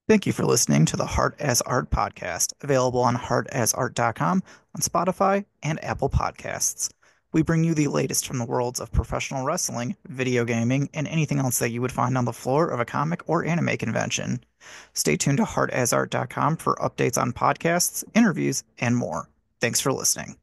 Thank you for listening to the Heart as Art podcast, available on heartasart.com, on Spotify, and Apple Podcasts. We bring you the latest from the worlds of professional wrestling, video gaming, and anything else that you would find on the floor of a comic or anime convention. Stay tuned to heartasart.com for updates on podcasts, interviews, and more. Thanks for listening.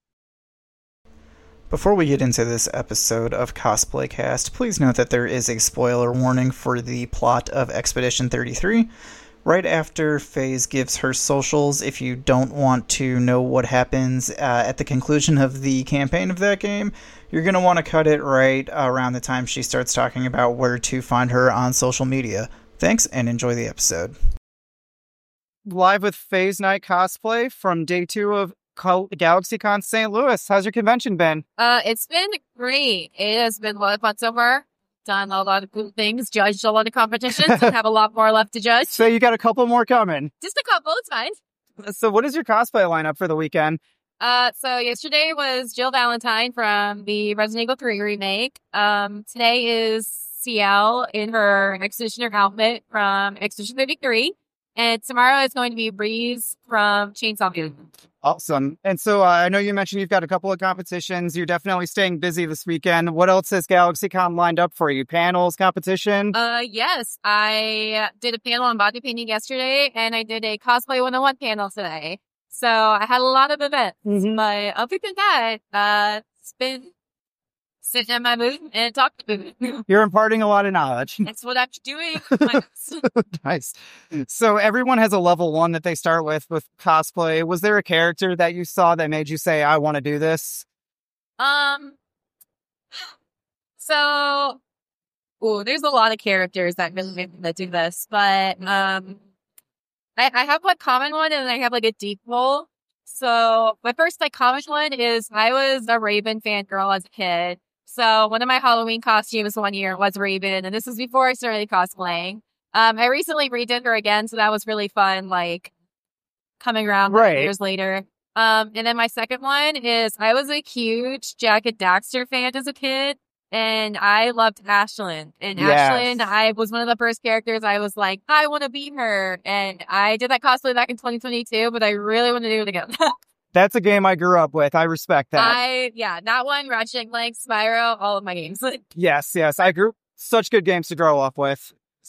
Before we get into this episode of Cosplay Cast, please note that there is a spoiler warning for the plot of Expedition 33. Right after FaZe gives her socials, if you don't want to know what happens at the conclusion of the campaign of that game, you're going to want to cut it right around the time she starts talking about where to find her on social media. Thanks, and enjoy the episode. Live with FaZe Night Cosplay from day 2 of GalaxyCon St. Louis. How's your convention been? It's been great. It has been a lot of fun so far. Done a lot of cool things, judged a lot of competitions, and have a lot more left to judge. So you got a couple more coming. Just a couple, it's fine. So what is your cosplay lineup for the weekend? So yesterday was Jill Valentine from the Resident Evil 3 remake. Today is CL in her Executioner outfit from Execution 33. And tomorrow is going to be Breeze from Chainsaw Man. Awesome. And so I know you mentioned you've got a couple of competitions. You're definitely staying busy this weekend. What else has GalaxyCon lined up for you? Panels, competition? Yes. I did a panel on body painting yesterday, and I did a Cosplay 101 panel today. So I had a lot of events. Mm-hmm. But other than that, it's been sitting in my booth and talking to people. You're imparting a lot of knowledge. That's what I'm doing. Nice. So everyone has a level 1 that they start with cosplay. Was there a character that you saw that made you say, I want to do this? There's a lot of characters that do this, but I have one common one and I have like a deep role. So my first like common one is I was a Raven fangirl as a kid. So one of my Halloween costumes one year was Raven, and this was before I started cosplaying. I recently redid her again, so that was really fun, like coming around years later. And then my second one is I was a huge Jack and Daxter fan as a kid, and I loved Ashlyn. And Ashlyn, I was one of the first characters I was like, I want to be her. And I did that cosplay back in 2022, but I really want to do it again. That's a game I grew up with. I respect that. That one, Ratchet & Clank, Spyro, all of my games. Yes. I grew such good games to grow up with.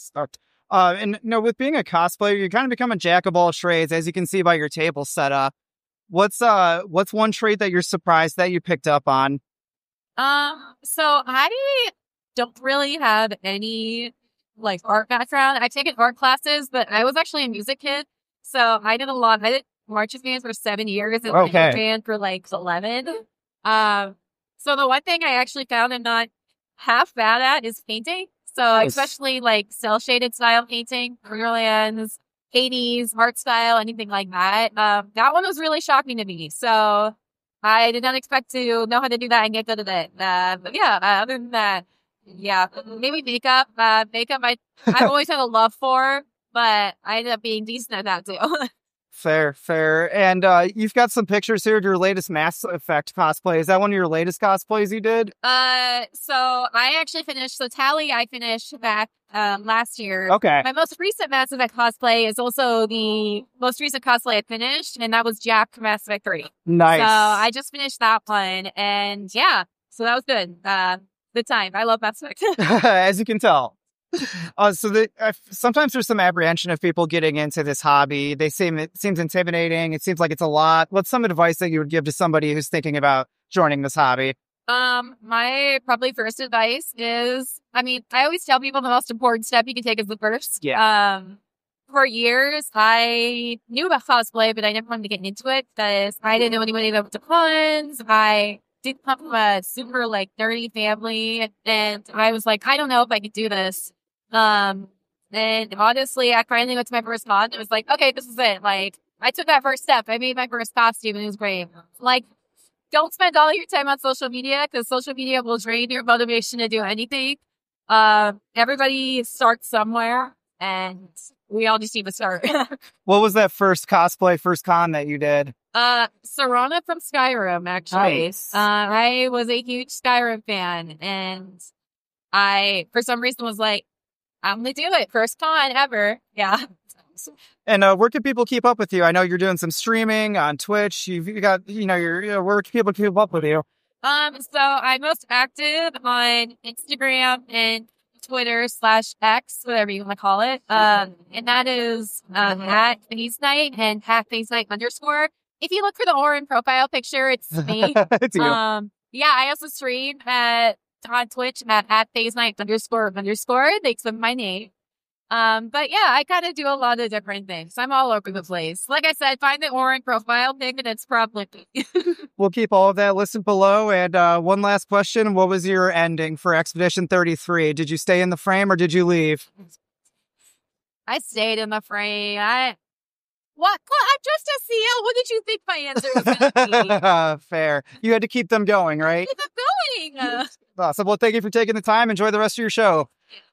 And with being a cosplayer, you kind of become a jack of all trades, as you can see by your table setup. What's one trait that you're surprised that you picked up on? So I don't really have any like art background. I've taken art classes, but I was actually a music kid, so I did a lot. I did marching band for 7 years and band for like 11. So the one thing I actually found I'm not half bad at is painting. So especially like cell shaded style painting, Borderlands, Hades, art style, anything like that. That one was really shocking to me. So I did not expect to know how to do that and get good at it. But yeah, other than that, maybe makeup. Makeup I've always had a love for, but I ended up being decent at that too. Fair. And you've got some pictures here of your latest Mass Effect cosplay. Is that one of your latest cosplays you did? So I actually finished, Tally I finished back last year. Okay. My most recent Mass Effect cosplay is also the most recent cosplay I finished, and that was Jack from Mass Effect 3. Nice. So I just finished that one, and so that was good. Good time. I love Mass Effect. As you can tell. Sometimes there's some apprehension of people getting into this hobby. It seems intimidating. It seems like it's a lot. What's some advice that you would give to somebody who's thinking about joining this hobby? My probably first advice is, I always tell people the most important step you can take is the first. Yeah. For years, I knew about cosplay, but I never wanted to get into it because I didn't know anybody that was the cons. I didn't come from a super nerdy family, and I was like, I don't know if I could do this. And honestly, I finally went to my first con. It was like, okay, this is it. I took that first step. I made my first costume, and it was great. Don't spend all your time on social media because social media will drain your motivation to do anything. Everybody starts somewhere, and we all just need to start. What was that first con that you did? Serana from Skyrim, actually. Nice. I was a huge Skyrim fan, and I, for some reason, was like, I'm gonna do it. First con ever. Yeah. And where can people keep up with you? I know you're doing some streaming on Twitch. You've got, where can people keep up with you? So I'm most active on Instagram and Twitter/X, whatever you want to call it. And that is at FaZe Knight and at FaZe Knight _. If you look for the Orin profile picture, it's me. It's you. Yeah, I also stream on Twitch at FaZe Knight __. They took my name. But yeah, I kind of do a lot of different things. I'm all over the place. Like I said, find the Orin profile pic and it's probably me. We'll keep all of that listed below. And one last question. What was your ending for Expedition 33? Did you stay in the frame or did you leave? I stayed in the frame. What? I'm just a seal. What did you think my answer was going to be? Fair. You had to keep them going, right? Keep it going. Awesome. Well, thank you for taking the time. Enjoy the rest of your show.